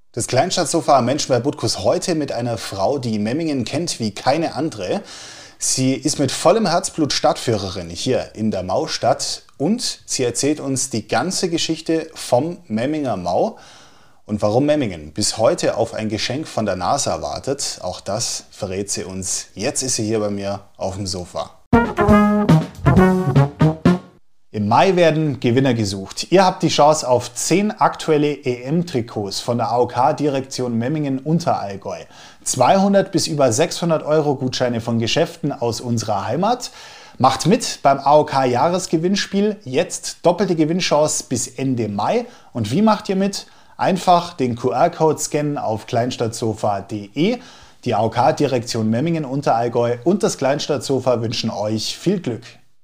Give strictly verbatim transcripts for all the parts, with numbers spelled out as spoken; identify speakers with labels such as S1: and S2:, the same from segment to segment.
S1: Das Kleinstadtsofa am Menschen bei Butkus heute mit einer Frau, die Memmingen kennt wie keine andere. Sie ist mit vollem Herzblut Stadtführerin hier in der Maustadt und sie erzählt uns die ganze Geschichte vom Memminger Mau und warum Memmingen bis heute auf ein Geschenk von der NASA wartet. Auch das verrät sie uns. Jetzt ist sie hier bei mir auf dem Sofa. Im Mai werden Gewinner gesucht. Ihr habt die Chance auf zehn aktuelle E M-Trikots von der A O K-Direktion Memmingen-Unterallgäu. zweihundert bis über sechshundert Euro Gutscheine von Geschäften aus unserer Heimat. Macht mit beim A O K-Jahresgewinnspiel. Jetzt doppelte Gewinnchance bis Ende Mai. Und wie macht ihr mit? Einfach den Q R-Code scannen auf kleinstadtsofa punkt de. Die A O K-Direktion Memmingen-Unterallgäu und das Kleinstadtsofa wünschen euch viel Glück.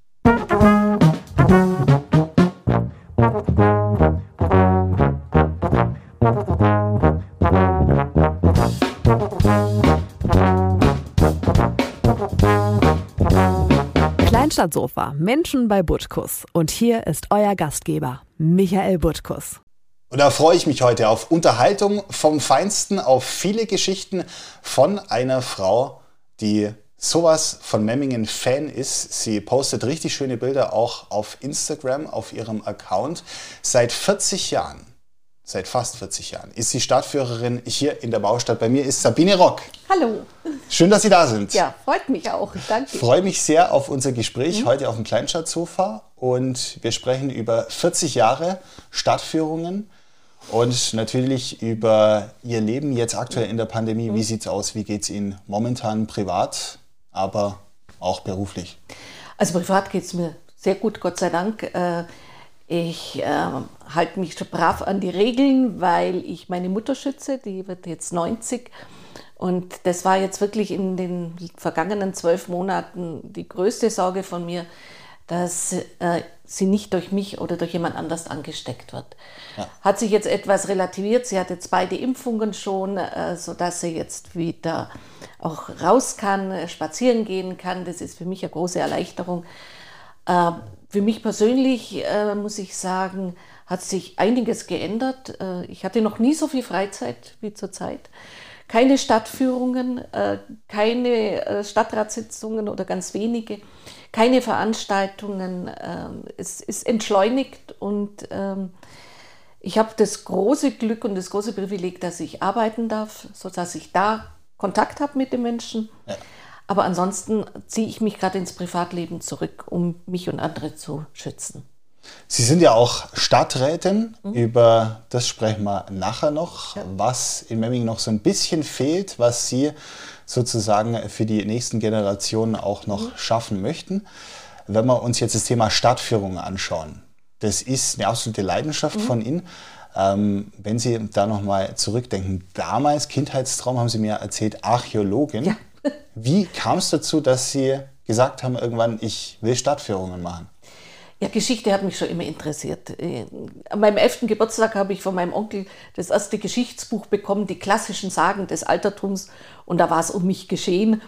S2: Kleinstadtsofa, Menschen bei Butkus. Und hier ist euer Gastgeber, Michael Butkus.
S1: Und da freue ich mich heute auf Unterhaltung vom Feinsten, auf viele Geschichten von einer Frau, die sowas von Memmingen Fan ist. Sie postet richtig schöne Bilder auch auf Instagram, auf ihrem Account. Seit vierzig Jahren, seit fast vierzig Jahren, ist sie Stadtführerin hier in der Maustadt. Bei mir ist Sabine Rock.
S3: Hallo.
S1: Schön, dass Sie da sind.
S3: Ja, freut mich auch. Danke.
S1: Ich freue mich sehr auf unser Gespräch
S3: Mhm.
S1: heute auf dem Kleinstadtsofa. Und wir sprechen über vierzig Jahre Stadtführungen und natürlich über Ihr Leben jetzt aktuell in der Pandemie. Wie sieht es aus? Wie geht es Ihnen momentan privat, aber auch beruflich?
S3: Also privat geht es mir sehr gut, Gott sei Dank. Äh, Ich äh, halte mich schon brav an die Regeln, weil ich meine Mutter schütze, die wird jetzt neunzig. Und das war jetzt wirklich in den vergangenen zwölf Monaten die größte Sorge von mir, dass äh, sie nicht durch mich oder durch jemand anders angesteckt wird. Ja. Hat sich jetzt etwas relativiert. Sie hat jetzt beide Impfungen schon, äh, sodass sie jetzt wieder auch raus kann, äh, spazieren gehen kann. Das ist für mich eine große Erleichterung. Äh, Für mich persönlich, äh, muss ich sagen, hat sich einiges geändert. Äh, ich hatte noch nie so viel Freizeit wie zurzeit. Keine Stadtführungen, äh, keine äh, Stadtratssitzungen oder ganz wenige, keine Veranstaltungen. Äh, es ist entschleunigt und äh, ich habe das große Glück und das große Privileg, dass ich arbeiten darf, sodass ich da Kontakt habe mit den Menschen. Ja. Aber ansonsten ziehe ich mich gerade ins Privatleben zurück, um mich und andere zu schützen.
S1: Sie sind ja auch Stadträtin, mhm. über das sprechen wir nachher noch, ja. Was in Memmingen noch so ein bisschen fehlt, was Sie sozusagen für die nächsten Generationen auch noch mhm. schaffen möchten. Wenn wir uns jetzt das Thema Stadtführung anschauen, das ist eine absolute Leidenschaft mhm. von Ihnen. Ähm, wenn Sie da nochmal zurückdenken, damals, Kindheitstraum, haben Sie mir erzählt, Archäologin. Ja. Wie kam es dazu, dass Sie gesagt haben, irgendwann, ich will Stadtführungen machen?
S3: Ja, Geschichte hat mich schon immer interessiert. An meinem elften Geburtstag habe ich von meinem Onkel das erste Geschichtsbuch bekommen, die klassischen Sagen des Altertums. Und da war es um mich geschehen.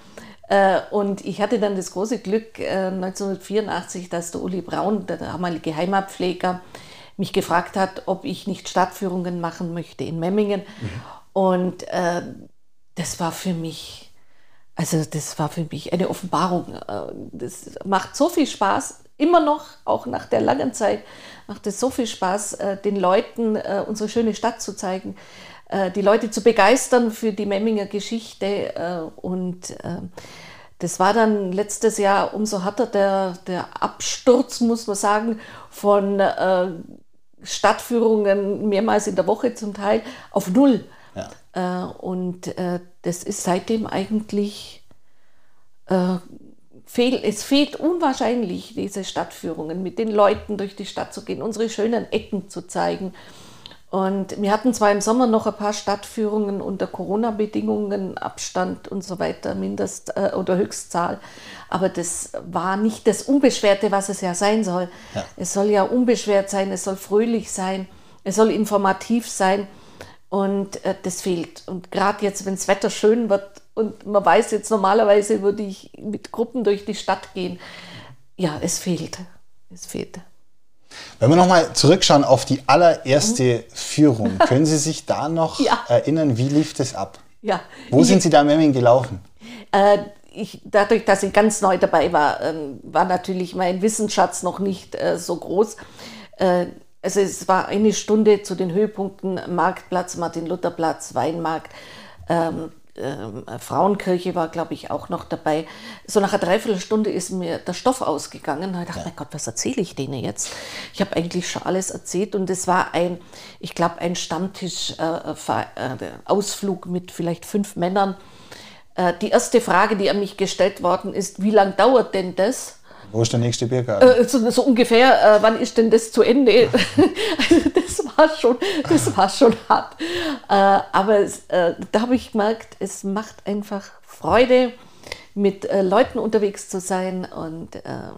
S3: Und ich hatte dann das große Glück, neunzehnhundertvierundachtzig, dass der Uli Braun, der damalige Heimatpfleger, mich gefragt hat, ob ich nicht Stadtführungen machen möchte in Memmingen. Mhm. Und äh, das war für mich... Also das war für mich eine Offenbarung. Das macht so viel Spaß, immer noch, auch nach der langen Zeit, macht es so viel Spaß, den Leuten unsere schöne Stadt zu zeigen, die Leute zu begeistern für die Memminger Geschichte. Und das war dann letztes Jahr umso härter der, der Absturz, muss man sagen, von Stadtführungen mehrmals in der Woche zum Teil auf null. Ja. Und äh, das ist seitdem eigentlich, äh, fehl, es fehlt unwahrscheinlich, diese Stadtführungen, mit den Leuten durch die Stadt zu gehen, unsere schönen Ecken zu zeigen. Und wir hatten zwar im Sommer noch ein paar Stadtführungen unter Corona-Bedingungen, Abstand und so weiter, Mindest- äh, oder Höchstzahl, aber das war nicht das Unbeschwerte, was es ja sein soll. Ja. Es soll ja unbeschwert sein, es soll fröhlich sein, es soll informativ sein. Und äh, das fehlt. Und gerade jetzt, wenn das Wetter schön wird und man weiß jetzt, normalerweise würde ich mit Gruppen durch die Stadt gehen. Ja, es fehlt. Es fehlt.
S1: Wenn wir nochmal zurückschauen auf die allererste mhm. Führung, können Sie sich da noch ja. erinnern, wie lief das ab?
S3: Ja.
S1: Wo
S3: ich,
S1: sind Sie da im Memming gelaufen?
S3: Äh, ich, dadurch, dass ich ganz neu dabei war, äh, war natürlich mein Wissensschatz noch nicht äh, so groß. Äh, also es war eine Stunde zu den Höhepunkten: Marktplatz, Martin-Luther-Platz, Weinmarkt, ähm, ähm, Frauenkirche war, glaube ich, auch noch dabei. So nach einer Dreiviertelstunde ist mir der Stoff ausgegangen. Da dachte ich, ja. mein Gott, was erzähle ich denen jetzt? Ich habe eigentlich schon alles erzählt und es war ein, ich glaube, ein Stammtisch, äh, äh, Ausflug mit vielleicht fünf Männern. Äh, die erste Frage, die an mich gestellt worden ist: Wie lange dauert denn das?
S1: Wo ist der nächste Biergarten?
S3: Äh, so, so ungefähr, äh, wann ist denn das zu Ende? Also das war schon, das war schon hart. Äh, aber es, äh, da habe ich gemerkt, es macht einfach Freude, mit äh, Leuten unterwegs zu sein. Und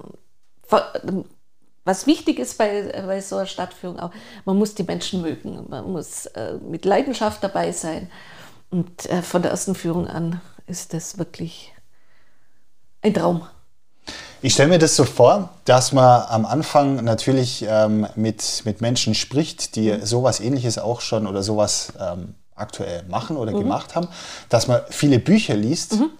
S3: äh, was wichtig ist bei, bei so einer Stadtführung auch, man muss die Menschen mögen. Man muss äh, mit Leidenschaft dabei sein. Und äh, von der ersten Führung an ist das wirklich ein Traum.
S1: Ich stelle mir das so vor, dass man am Anfang natürlich ähm, mit, mit Menschen spricht, die mhm. sowas Ähnliches auch schon oder sowas ähm, aktuell machen oder mhm. gemacht haben, dass man viele Bücher liest, mhm.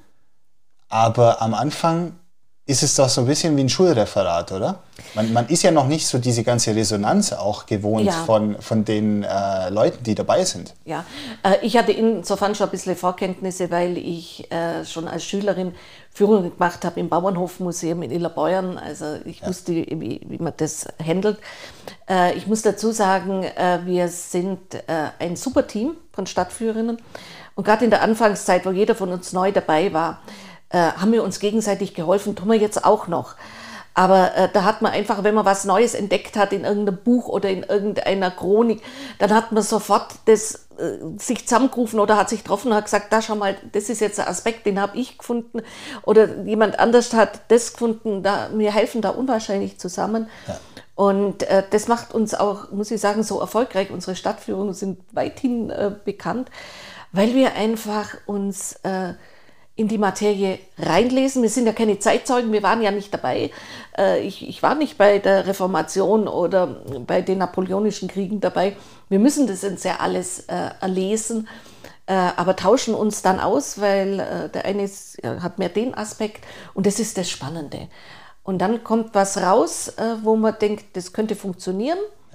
S1: aber am Anfang ist es doch so ein bisschen wie ein Schulreferat, oder? Man, man ist ja noch nicht so diese ganze Resonanz auch gewohnt ja. von, von den äh, Leuten, die dabei sind.
S3: Ja, äh, ich hatte insofern schon ein bisschen Vorkenntnisse, weil ich äh, schon als Schülerin Führungen gemacht habe im Bauernhofmuseum in Illerbeuern. Also ich ja. wusste, wie, wie man das handelt. Äh, ich muss dazu sagen, äh, wir sind äh, ein super Team von Stadtführerinnen. Und gerade in der Anfangszeit, wo jeder von uns neu dabei war, äh, haben wir uns gegenseitig geholfen, tun wir jetzt auch noch. Aber äh, da hat man einfach, wenn man was Neues entdeckt hat in irgendeinem Buch oder in irgendeiner Chronik, dann hat man sofort das äh, sich zusammengerufen oder hat sich getroffen und hat gesagt, da schau mal, das ist jetzt ein Aspekt, den habe ich gefunden. Oder jemand anders hat das gefunden. Da, wir helfen da unwahrscheinlich zusammen. Ja. Und äh, das macht uns auch, muss ich sagen, so erfolgreich. Unsere Stadtführungen sind weithin äh, bekannt, weil wir einfach uns äh, in die Materie reinlesen. Wir sind ja keine Zeitzeugen, wir waren ja nicht dabei. Ich, ich war nicht bei der Reformation oder bei den napoleonischen Kriegen dabei. Wir müssen das jetzt ja alles erlesen, aber tauschen uns dann aus, weil der eine ist, hat mehr den Aspekt und das ist das Spannende. Und dann kommt was raus, wo man denkt, das könnte funktionieren.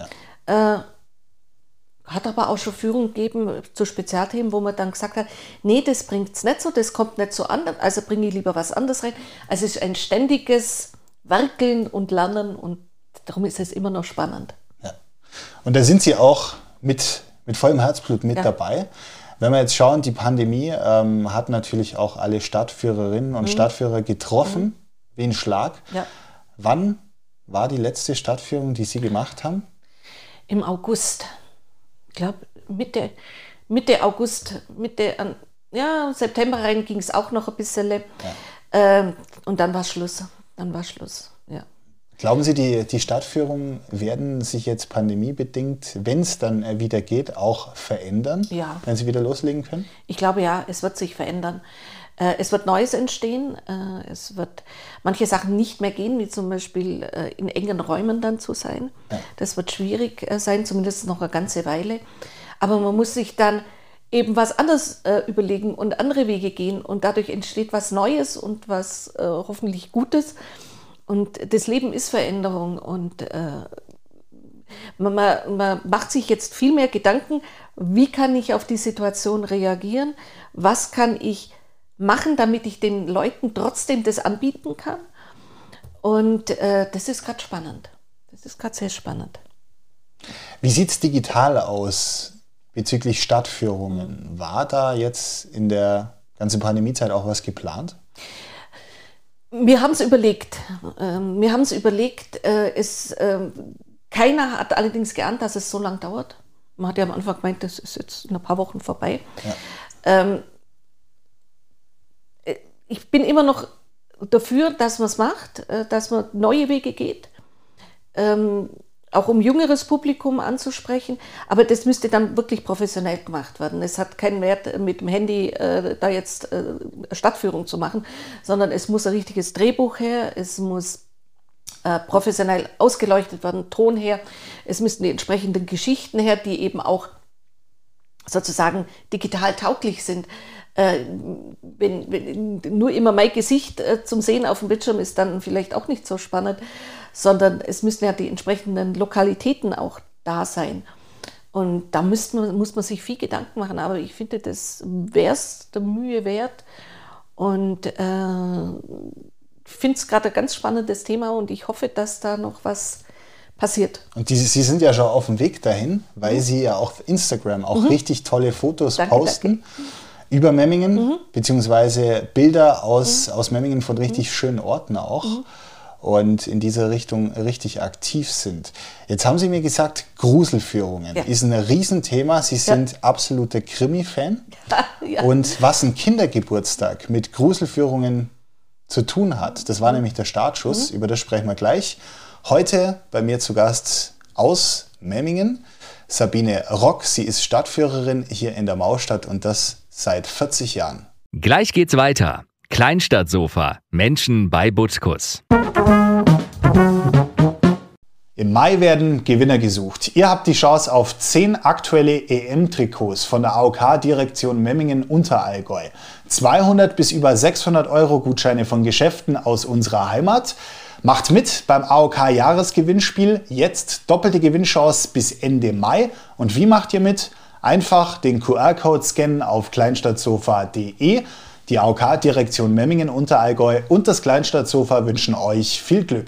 S3: Ja. Hat aber auch schon Führung gegeben zu Spezialthemen, wo man dann gesagt hat, nee, das bringt es nicht so, das kommt nicht so an, also bringe ich lieber was anderes rein. Also es ist ein ständiges Werkeln und Lernen und darum ist es immer noch spannend.
S1: Ja. Und da sind Sie auch mit, mit vollem Herzblut mit ja. dabei. Wenn wir jetzt schauen, die Pandemie ähm, hat natürlich auch alle Stadtführerinnen und mhm. Stadtführer getroffen, mhm. wie ein Schlag. Ja. Wann war die letzte Stadtführung, die Sie gemacht haben?
S3: Im August. Ich glaube, Mitte, Mitte August, Mitte, an, ja, September rein ging es auch noch ein bisschen. Ja. Ähm, und dann war Schluss. Dann war Schluss, ja.
S1: Glauben Sie, die, die Stadtführungen werden sich jetzt pandemiebedingt, wenn es dann wieder geht, auch verändern?
S3: Ja.
S1: Wenn Sie wieder loslegen können?
S3: Ich glaube, ja, es wird sich verändern. Äh, es wird Neues entstehen. Äh, es wird manche Sachen nicht mehr gehen, wie zum Beispiel äh, in engen Räumen dann zu sein. Ja. Das wird schwierig äh, sein, zumindest noch eine ganze Weile. Aber man muss sich dann eben was anderes äh, überlegen und andere Wege gehen. Und dadurch entsteht was Neues und was äh, hoffentlich Gutes. Und das Leben ist Veränderung. Und äh, man, man macht sich jetzt viel mehr Gedanken, wie kann ich auf die Situation reagieren? Was kann ich machen, damit ich den Leuten trotzdem das anbieten kann. Und äh, das ist gerade spannend. Das ist gerade sehr spannend.
S1: Wie sieht es digital aus bezüglich Stadtführungen? War da jetzt in der ganzen Pandemiezeit auch was geplant?
S3: Wir haben es überlegt. Ähm, wir haben es überlegt. Äh, es, ähm, keiner hat allerdings geahnt, dass es so lange dauert. Man hat ja am Anfang gemeint, das ist jetzt in ein paar Wochen vorbei. Ja. Ähm, Ich bin immer noch dafür, dass man es macht, dass man neue Wege geht, ähm, auch um jüngeres Publikum anzusprechen. Aber das müsste dann wirklich professionell gemacht werden. Es hat keinen Wert, mit dem Handy äh, da jetzt äh, Stadtführung zu machen, sondern es muss ein richtiges Drehbuch her, es muss äh, professionell ausgeleuchtet werden, Ton her, es müssten die entsprechenden Geschichten her, die eben auch sozusagen digital tauglich sind. Äh, wenn, wenn nur immer mein Gesicht äh, zum Sehen auf dem Bildschirm ist, dann vielleicht auch nicht so spannend, sondern es müssen ja die entsprechenden Lokalitäten auch da sein. Und da müssten man, muss man sich viel Gedanken machen, aber ich finde, das wäre es der Mühe wert. Und äh, ich finde es gerade ein ganz spannendes Thema und ich hoffe, dass da noch was passiert.
S1: Und die, Sie sind ja schon auf dem Weg dahin, weil mhm. Sie ja auf Instagram auch mhm. richtig tolle Fotos danke, posten. Danke. Über Memmingen, mhm. beziehungsweise Bilder aus, mhm. aus Memmingen von richtig mhm. schönen Orten auch mhm. und in dieser Richtung richtig aktiv sind. Jetzt haben Sie mir gesagt, Gruselführungen ja. ist ein Riesenthema. Sie sind ja. absoluter Krimi-Fan. Ja. Und was ein Kindergeburtstag mit Gruselführungen zu tun hat, das war mhm. nämlich der Startschuss, mhm. über das sprechen wir gleich. Heute bei mir zu Gast aus Memmingen, Sabine Rock. Sie ist Stadtführerin hier in der Maustadt und das seit vierzig Jahren.
S4: Gleich geht's weiter. Kleinstadtsofa. Menschen bei Butkus.
S1: Im Mai werden Gewinner gesucht. Ihr habt die Chance auf zehn aktuelle E M-Trikots von der A O K-Direktion Memmingen-Unterallgäu. zweihundert bis über sechshundert Euro Gutscheine von Geschäften aus unserer Heimat. Macht mit beim A O K-Jahresgewinnspiel. Jetzt doppelte Gewinnchance bis Ende Mai. Und wie macht ihr mit? Einfach den Q R-Code scannen auf kleinstadtsofa punkt de. Die A O K-Direktion Memmingen-Unterallgäu und das Kleinstadtsofa wünschen euch viel Glück.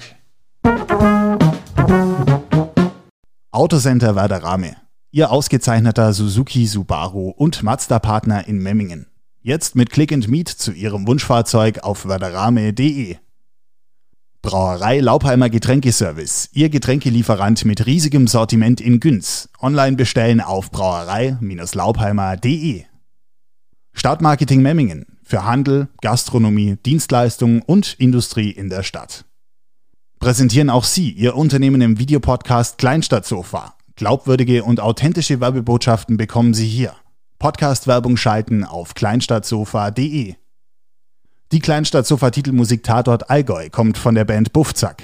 S1: Autocenter Werderame. Ihr ausgezeichneter Suzuki, Subaru und Mazda-Partner in Memmingen. Jetzt mit Click and Meet zu Ihrem Wunschfahrzeug auf werderame punkt de. Brauerei Laubheimer Getränkeservice. Ihr Getränkelieferant mit riesigem Sortiment in Günz. Online bestellen auf brauerei Laubheimer punkt de. Stadtmarketing Memmingen. Für Handel, Gastronomie, Dienstleistungen und Industrie in der Stadt. Präsentieren auch Sie Ihr Unternehmen im Videopodcast Kleinstadtsofa. Glaubwürdige und authentische Werbebotschaften bekommen Sie hier. Podcast-Werbung schalten auf kleinstadtsofa punkt de. Die Kleinstadtsofa-Titelmusik Tatort Allgäu kommt von der Band Buffzack.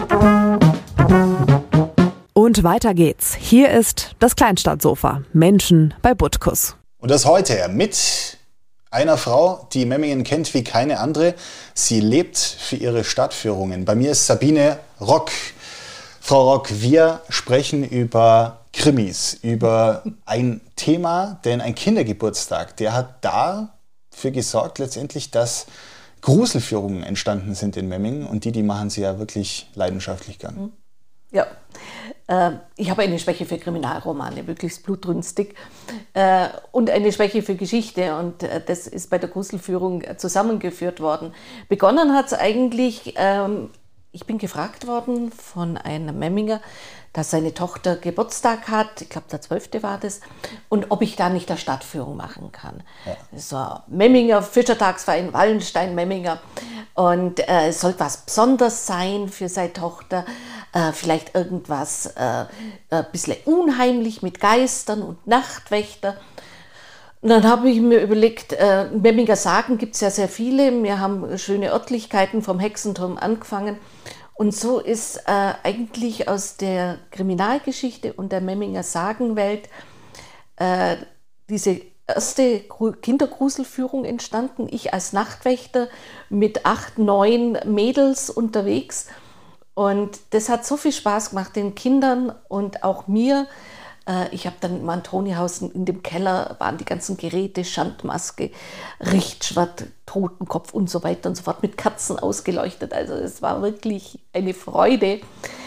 S2: Und weiter geht's. Hier ist das Kleinstadtsofa. Menschen bei Butkus.
S1: Und das heute mit einer Frau, die Memmingen kennt wie keine andere. Sie lebt für ihre Stadtführungen. Bei mir ist Sabine Rock. Frau Rock, wir sprechen über Krimis, über ein Thema, denn ein Kindergeburtstag, der hat dafür gesorgt letztendlich, dass Gruselführungen entstanden sind in Memmingen und die, die machen sie ja wirklich leidenschaftlich gern.
S3: Ja, äh, ich habe eine Schwäche für Kriminalromane, möglichst blutrünstig äh, und eine Schwäche für Geschichte und äh, das ist bei der Gruselführung zusammengeführt worden. Begonnen hat es eigentlich, ähm, ich bin gefragt worden von einem Memminger, dass seine Tochter Geburtstag hat, ich glaube der zwölfte war das, und ob ich da nicht eine Stadtführung machen kann. Ja. Das war Memminger Fischertagsverein Wallenstein-Memminger und äh, es sollte was Besonderes sein für seine Tochter, äh, vielleicht irgendwas äh, ein bisschen unheimlich mit Geistern und Nachtwächter. Und dann habe ich mir überlegt, äh, Memminger Sagen gibt es ja sehr viele, wir haben schöne Örtlichkeiten vom Hexenturm angefangen. Und so ist äh, eigentlich aus der Kriminalgeschichte und der Memminger Sagenwelt äh, diese erste Kindergruselführung entstanden. Ich als Nachtwächter mit acht, neun Mädels unterwegs. Und das hat so viel Spaß gemacht den Kindern und auch mir. Äh, ich habe dann im Antonihaus in dem Keller waren die ganzen Geräte, Schandmaske, Richtschwert, Totenkopf und so weiter und so fort, mit Kerzen ausgeleuchtet. Also es war wirklich eine Freude.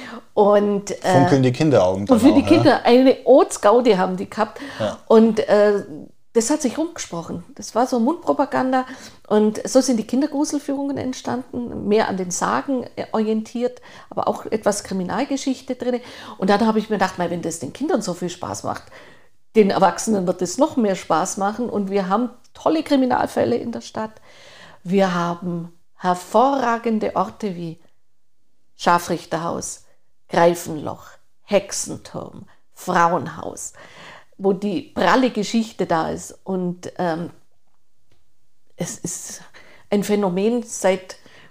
S3: Und, äh,
S1: funkeln die Kinderaugen dann
S3: und für
S1: auch,
S3: die Kinder ja? Eine Otsgaude haben die gehabt. Ja. Und äh, das hat sich rumgesprochen. Das war so Mundpropaganda. Und so sind die Kindergruselführungen entstanden, mehr an den Sagen orientiert, aber auch etwas Kriminalgeschichte drin. Und dann habe ich mir gedacht, wenn das den Kindern so viel Spaß macht, den Erwachsenen wird es noch mehr Spaß machen. Und wir haben tolle Kriminalfälle in der Stadt. Wir haben hervorragende Orte wie Scharfrichterhaus, Greifenloch, Hexenturm, Frauenhaus, wo die pralle Geschichte da ist. Und ähm, es ist ein Phänomen seit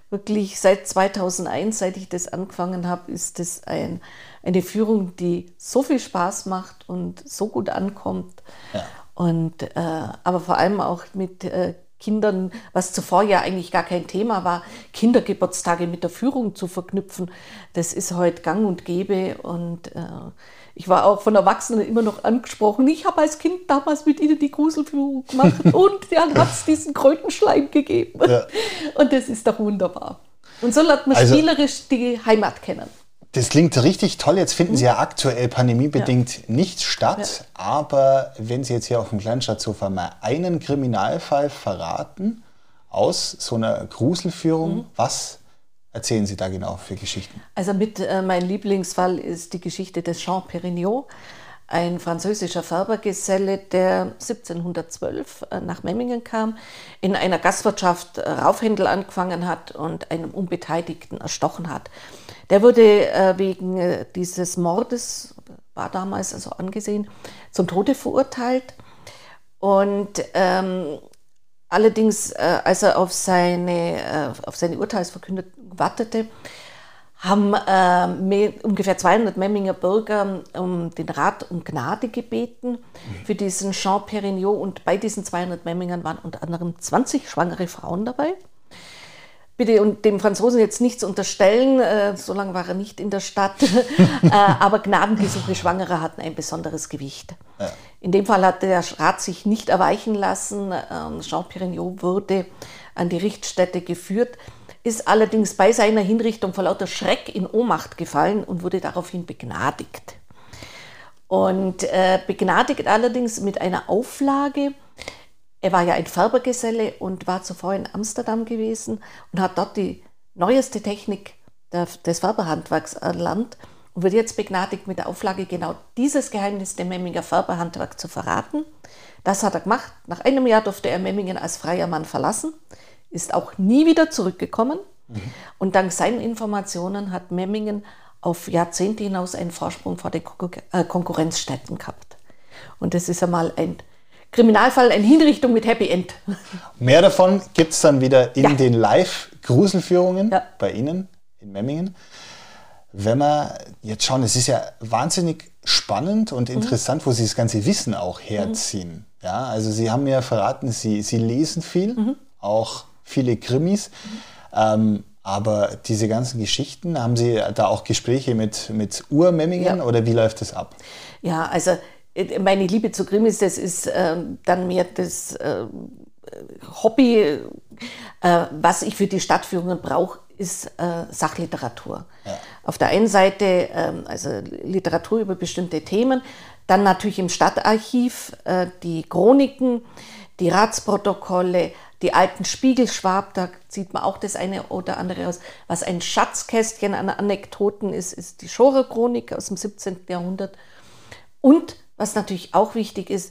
S3: wirklich seit zweitausendeins, seit ich das angefangen habe, ist das ein, eine Führung, die so viel Spaß macht und so gut ankommt. Ja. Und, äh, aber vor allem auch mit äh, Kindern, was zuvor ja eigentlich gar kein Thema war, Kindergeburtstage mit der Führung zu verknüpfen, das ist heute gang und gäbe. Und äh, ich war auch von Erwachsenen immer noch angesprochen. Ich habe als Kind damals mit ihnen die Gruselführung gemacht und dann hat es diesen Krötenschleim gegeben. Ja. Und das ist doch wunderbar. Und so lernt man also, spielerisch die Heimat kennen.
S1: Das klingt richtig toll. Jetzt finden Sie ja aktuell pandemiebedingt ja. nicht statt. Ja. Aber wenn Sie jetzt hier auf dem Kleinstadtsofa mal einen Kriminalfall verraten aus so einer Gruselführung, mhm. was erzählen Sie da genau für Geschichten?
S3: Also mit äh, mein Lieblingsfall ist die Geschichte des Jean Perignon, ein französischer Färbergeselle, der siebzehnhundertzwölf äh, nach Memmingen kam, in einer Gastwirtschaft äh, Raufhändel angefangen hat und einen Unbeteiligten erstochen hat. Der wurde äh, wegen äh, dieses Mordes, war damals also angesehen, zum Tode verurteilt. Und ähm, allerdings, äh, als er auf seine, äh, auf seine Urteilsverkündung wartete, haben äh, mehr, ungefähr zweihundert Memminger Bürger um den Rat um Gnade gebeten für diesen Jean Perignon. Und bei diesen zweihundert Memmingern waren unter anderem zwanzig schwangere Frauen dabei. Bitte und dem Franzosen jetzt nichts unterstellen, äh, so lange war er nicht in der Stadt, äh, aber Gnadengesuche Schwangerer hatten ein besonderes Gewicht. Ja. In dem Fall hat der Rat sich nicht erweichen lassen. Ähm, Jean Perignon wurde an die Richtstätte geführt, ist allerdings bei seiner Hinrichtung vor lauter Schreck in Ohnmacht gefallen und wurde daraufhin begnadigt. Und äh, begnadigt allerdings mit einer Auflage. Er war ja ein Färbergeselle und war zuvor in Amsterdam gewesen und hat dort die neueste Technik der, des Färberhandwerks erlernt und wird jetzt begnadigt mit der Auflage, genau dieses Geheimnis dem Memminger Färberhandwerk zu verraten. Das hat er gemacht. Nach einem Jahr durfte er Memmingen als freier Mann verlassen, ist auch nie wieder zurückgekommen. Mhm. Und dank seinen Informationen hat Memmingen auf Jahrzehnte hinaus einen Vorsprung vor den Konkurrenzstädten gehabt. Und das ist einmal ein Kriminalfall, eine Hinrichtung mit Happy End.
S1: Mehr davon gibt es dann wieder in ja. den Live-Gruselführungen ja. bei Ihnen in Memmingen. Wenn wir jetzt schauen, es ist ja wahnsinnig spannend und interessant, mhm. wo Sie das ganze Wissen auch herziehen. Mhm. Ja, also Sie haben mir verraten, Sie, Sie lesen viel, mhm. auch viele Krimis. Mhm. Ähm, aber diese ganzen Geschichten, haben Sie da auch Gespräche mit, mit Ur-Memmingen ja. oder wie läuft das ab?
S3: Ja, also meine Liebe zu Krimis, das ist äh, dann mehr das äh, Hobby. Äh, was ich für die Stadtführungen brauche, ist äh, Sachliteratur. Ja. Auf der einen Seite äh, also Literatur über bestimmte Themen, dann natürlich im Stadtarchiv äh, die Chroniken, die Ratsprotokolle, die alten Spiegelschwab, da zieht man auch das eine oder andere aus. Was ein Schatzkästchen an Anekdoten ist, ist die Schorer-Chronik aus dem siebzehnten Jahrhundert. Und was natürlich auch wichtig ist,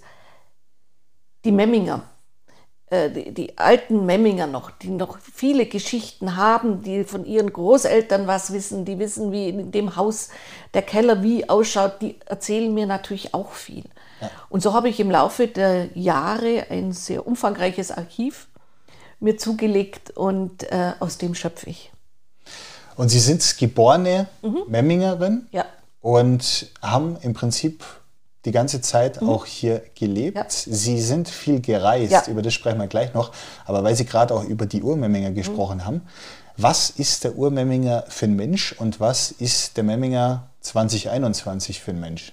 S3: die Memminger, äh, die, die alten Memminger noch, die noch viele Geschichten haben, die von ihren Großeltern was wissen, die wissen, wie in dem Haus der Keller wie ausschaut, die erzählen mir natürlich auch viel. Ja. Und so habe ich im Laufe der Jahre ein sehr umfangreiches Archiv mir zugelegt und äh, aus dem schöpfe ich.
S1: Und Sie sind geborene mhm. Memmingerin
S3: ja.
S1: und haben im Prinzip die ganze Zeit mhm. auch hier gelebt. Ja. Sie sind viel gereist, ja. über das sprechen wir gleich noch, aber weil Sie gerade auch über die Urmemminger gesprochen mhm. haben, was ist der Urmemminger für ein Mensch und was ist der Memminger zwanzig einundzwanzig für ein Mensch?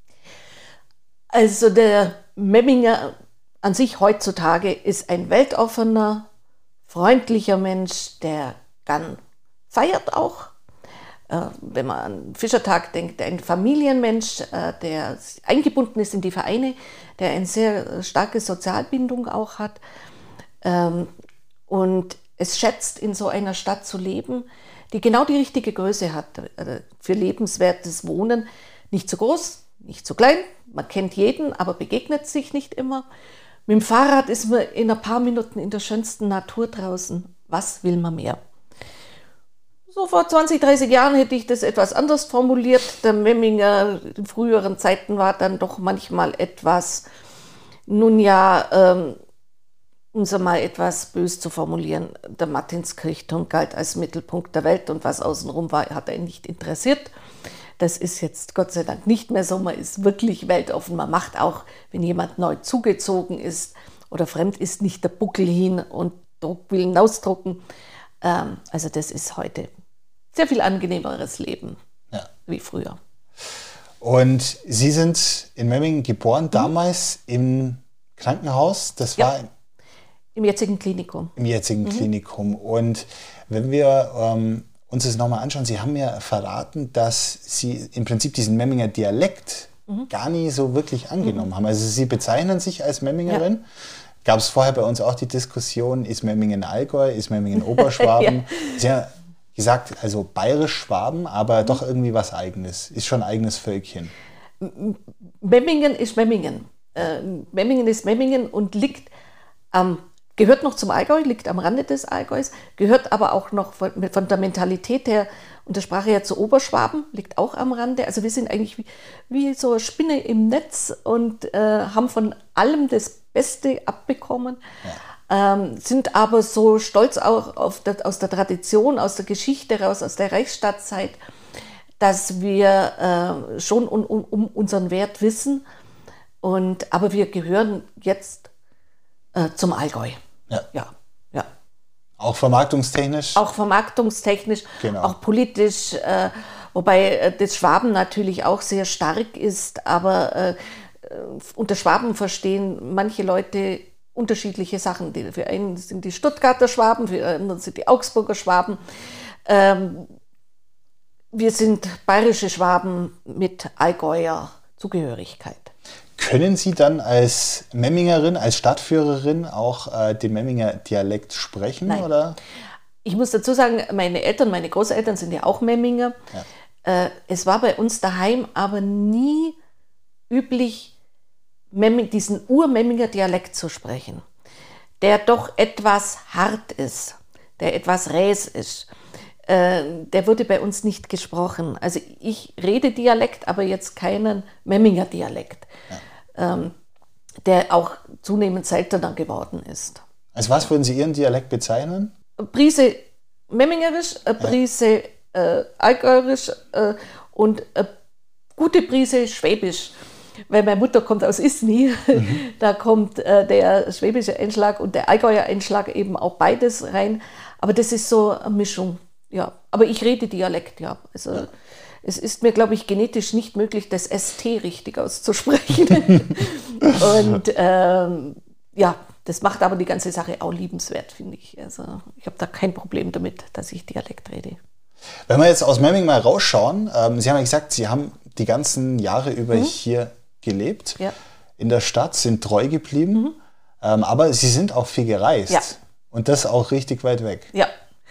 S3: Also der Memminger an sich heutzutage ist ein weltoffener, freundlicher Mensch, der gern feiert auch. Wenn man an Fischertag denkt, ein Familienmensch, der eingebunden ist in die Vereine, der eine sehr starke Sozialbindung auch hat und es schätzt, in so einer Stadt zu leben, die genau die richtige Größe hat für lebenswertes Wohnen. Nicht zu groß, nicht zu klein, man kennt jeden, aber begegnet sich nicht immer. Mit dem Fahrrad ist man in ein paar Minuten in der schönsten Natur draußen. Was will man mehr? So vor zwanzig, dreißig Jahren hätte ich das etwas anders formuliert. Der Memminger in früheren Zeiten war dann doch manchmal etwas, nun ja, ähm, um es mal etwas bös zu formulieren, der Martinskirchturm galt als Mittelpunkt der Welt und was außenrum war, hat ihn nicht interessiert. Das ist jetzt Gott sei Dank nicht mehr so. Man ist wirklich weltoffen. Man macht auch, wenn jemand neu zugezogen ist oder fremd ist, nicht der Buckel hin und Druck will hinausdrucken. Ähm, also das ist heute sehr viel angenehmeres Leben ja. wie früher.
S1: Und Sie sind in Memmingen geboren, mhm. damals im Krankenhaus. Das
S3: ja.
S1: war
S3: im jetzigen Klinikum.
S1: Im jetzigen mhm. Klinikum. Und wenn wir ähm, uns das nochmal anschauen, Sie haben mir verraten, dass Sie im Prinzip diesen Memminger Dialekt mhm. gar nie so wirklich angenommen mhm. haben. Also Sie bezeichnen sich als Memmingerin. Ja. Gab es vorher bei uns auch die Diskussion, ist Memmingen Allgäu, ist Memmingen Oberschwaben? ja. Sie haben gesagt, also bayerisch-Schwaben, aber mhm. doch irgendwie was Eigenes. Ist schon ein eigenes Völkchen.
S3: Memmingen ist Memmingen. Äh, Memmingen ist Memmingen und liegt am Gehört noch zum Allgäu, liegt am Rande des Allgäus, gehört aber auch noch von, von der Mentalität her und der Sprache her zu Oberschwaben, liegt auch am Rande. Also wir sind eigentlich wie, wie so eine Spinne im Netz und äh, haben von allem das Beste abbekommen, ja. ähm, sind aber so stolz auch auf der, aus der Tradition, aus der Geschichte raus, aus der Reichsstadtzeit, dass wir äh, schon um, um, um unseren Wert wissen. Und, aber wir gehören jetzt äh, zum Allgäu.
S1: Ja.
S3: ja, ja.
S1: Auch vermarktungstechnisch?
S3: Auch vermarktungstechnisch, genau. Auch politisch, äh, wobei äh, das Schwaben natürlich auch sehr stark ist, aber äh, unter Schwaben verstehen manche Leute unterschiedliche Sachen. Die, für einen sind die Stuttgarter Schwaben, für einen sind die Augsburger Schwaben. Ähm, wir sind bayerische Schwaben mit Allgäuer Zugehörigkeit.
S1: Können Sie dann als Memmingerin, als Stadtführerin auch äh, den Memminger Dialekt sprechen?
S3: Nein.
S1: Oder?
S3: Ich muss dazu sagen, meine Eltern, meine Großeltern sind ja auch Memminger. Ja. Äh, es war bei uns daheim aber nie üblich, Memming, diesen Ur-Memminger Dialekt zu sprechen, der doch etwas hart ist, der etwas räs ist. Äh, der wurde bei uns nicht gesprochen. Also ich rede Dialekt, aber jetzt keinen Memminger Dialekt. Ja. Ähm, der auch zunehmend seltener geworden ist.
S1: Als was würden Sie Ihren Dialekt bezeichnen?
S3: Eine Prise Memmingerisch, eine Prise ja. äh, Allgäuerisch äh, und eine gute Prise Schwäbisch. Weil meine Mutter kommt aus Isny, mhm. da kommt äh, der schwäbische Einschlag und der Allgäuer Einschlag eben auch beides rein. Aber das ist so eine Mischung, ja. Aber ich rede Dialekt, ja. Also ja. Es ist mir, glaube ich, genetisch nicht möglich, das S T richtig auszusprechen. Und ähm, ja, das macht aber die ganze Sache auch liebenswert, finde ich. Also ich habe da kein Problem damit, dass ich Dialekt rede.
S1: Wenn wir jetzt aus Memmingen mal rausschauen, ähm, Sie haben ja gesagt, Sie haben die ganzen Jahre über mhm. hier gelebt,
S3: ja.
S1: in der Stadt, sind treu geblieben, mhm. ähm, aber Sie sind auch viel gereist.
S3: Ja.
S1: Und das auch richtig weit weg.
S3: Ja,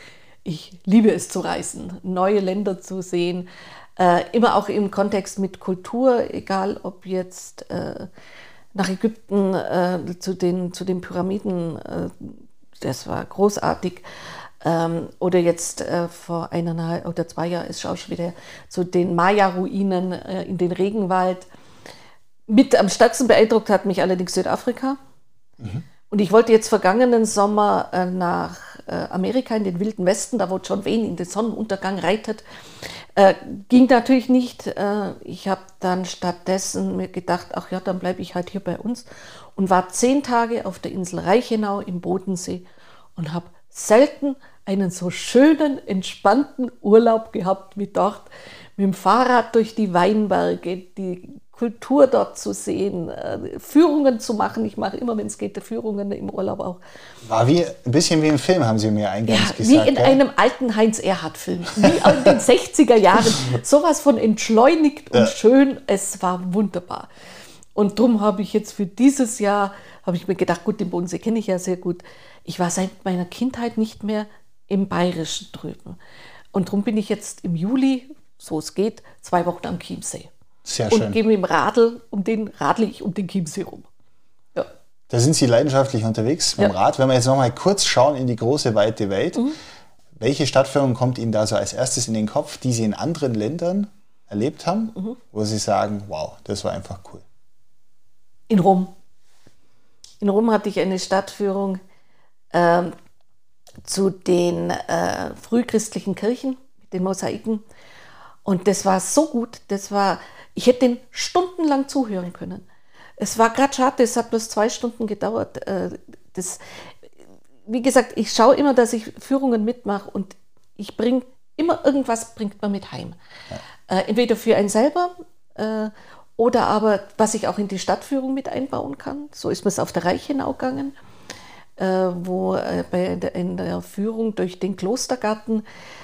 S3: ich liebe es zu reisen, neue Länder zu sehen, äh, immer auch im Kontext mit Kultur, egal ob jetzt äh, nach Ägypten äh, zu, den, zu den Pyramiden, äh, das war großartig, ähm, oder jetzt äh, vor eineinhalb oder zwei Jahren ist es auch schon wieder zu den Maya-Ruinen äh, in den Regenwald. Mit am stärksten beeindruckt hat mich allerdings Südafrika. Mhm. Und ich wollte jetzt vergangenen Sommer äh, nach äh, Amerika in den Wilden Westen, da wo John Wayne in den Sonnenuntergang reitet. Äh, ging natürlich nicht. Äh, ich habe dann stattdessen mir gedacht, ach ja, dann bleibe ich halt hier bei uns. Und war zehn Tage auf der Insel Reichenau im Bodensee und habe selten einen so schönen, entspannten Urlaub gehabt wie dort. Mit dem Fahrrad durch die Weinberge, die Kultur dort zu sehen, äh, Führungen zu machen. Ich mache immer, wenn es geht, Führungen im Urlaub auch.
S1: War wie, ein bisschen wie im Film, haben Sie mir eingangs
S3: ja,
S1: gesagt.
S3: Wie in
S1: ja?
S3: einem alten Heinz-Erhardt-Film. Wie in den sechziger Jahren. Sowas von entschleunigt und ja. schön. Es war wunderbar. Und darum habe ich jetzt für dieses Jahr, habe ich mir gedacht, gut, den Bodensee kenne ich ja sehr gut. Ich war seit meiner Kindheit nicht mehr im Bayerischen drüben. Und darum bin ich jetzt im Juli, so es geht, zwei Wochen am Chiemsee.
S1: Sehr schön.
S3: Und gehe mit dem Radl, um den radle ich um den Chiemsee rum. Ja.
S1: Da sind Sie leidenschaftlich unterwegs mit dem ja. Rad. Wenn wir jetzt noch mal kurz schauen in die große, weite Welt. Mhm. Welche Stadtführung kommt Ihnen da so als erstes in den Kopf, die Sie in anderen Ländern erlebt haben, mhm. wo Sie sagen, wow, das war einfach cool?
S3: In Rom. In Rom hatte ich eine Stadtführung, äh, zu den äh, frühchristlichen Kirchen, mit den Mosaiken. Und das war so gut, das war, ich hätte den stundenlang zuhören können. Es war gerade schade, es hat bloß zwei Stunden gedauert. Äh, das, wie gesagt, ich schaue immer, dass ich Führungen mitmache und ich bringe immer irgendwas, bringt man mit heim. Ja. Äh, entweder für einen selber äh, oder aber, was ich auch in die Stadtführung mit einbauen kann. So ist mir es auf der Reichenau gegangen, äh, wo äh, bei, in, der, in der Führung durch den Klostergarten